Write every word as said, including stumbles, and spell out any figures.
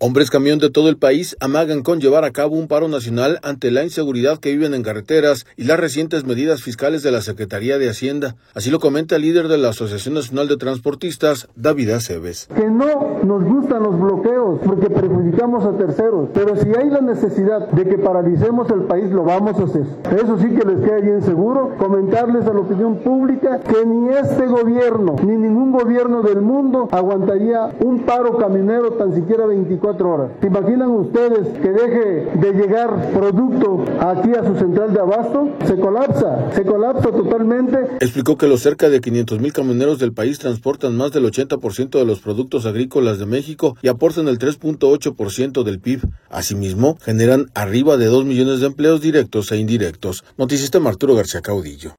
Hombres camión de todo el país amagan con llevar a cabo un paro nacional ante la inseguridad que viven en carreteras y las recientes medidas fiscales de la Secretaría de Hacienda. Así lo comenta el líder de la Asociación Nacional de Transportistas, David Aceves. Que no nos gustan los bloqueos porque perjudicamos a terceros, pero si hay la necesidad de que paralicemos el país, lo vamos a hacer. Eso sí que les queda bien seguro. Comentarles a la opinión pública que ni este gobierno, ni ningún gobierno del mundo aguantaría un paro camionero tan siquiera veinticuatro horas. ¿Se imaginan ustedes que deje de llegar producto aquí a su central de abasto? Se colapsa, se colapsa totalmente. Explicó que los cerca de quinientos mil camioneros del país transportan más del ochenta por ciento de los productos agrícolas de México y aportan el tres punto ocho por ciento del P I B. Asimismo, generan arriba de dos millones de empleos directos e indirectos. Noticias de Arturo García Caudillo.